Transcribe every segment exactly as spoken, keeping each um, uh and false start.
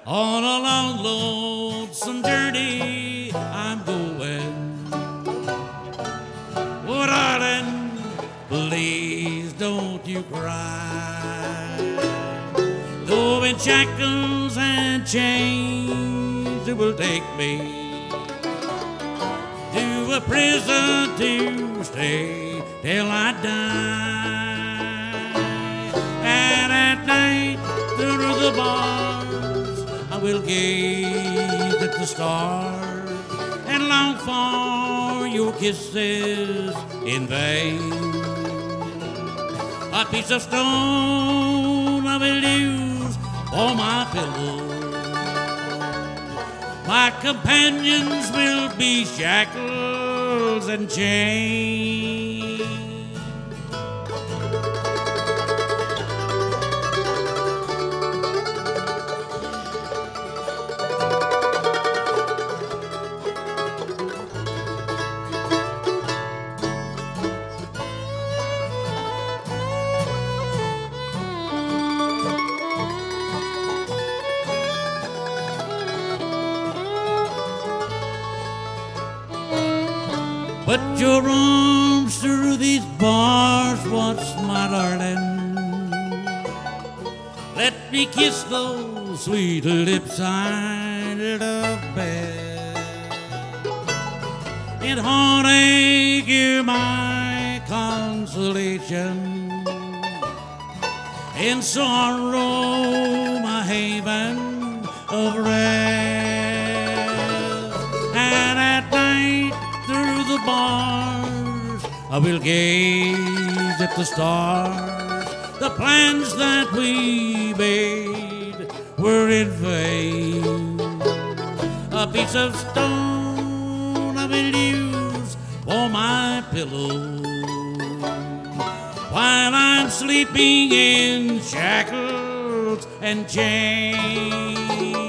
On a long, lonesome journey I'm going. Oh, darling, please don't you cry. Though in shackles and chains it will take me to a prison to stay till I die. And at night through the bars I will gaze at the stars and long for your kisses in vain. A piece of stone I will use for my pillow. My companions will be shackles and chains. Put your arms through these bars once, my darling. Let me kiss those sweet lips I love best. In heartache, you're my consolation. In sorrow, my haven of rest. And at night, through the bars I will gaze at the stars. The plans that we made were in vain. A piece of stone I will use for my pillow while I'm sleeping in shackles and chains.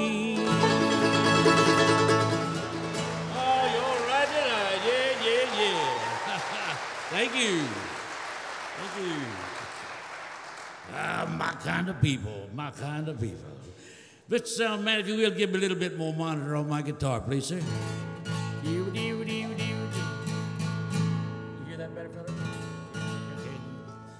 Thank you. Thank you. Ah, my kind of people, my kind of people. Mister Sound Man, if you will, give me a little bit more monitor on my guitar, please, sir.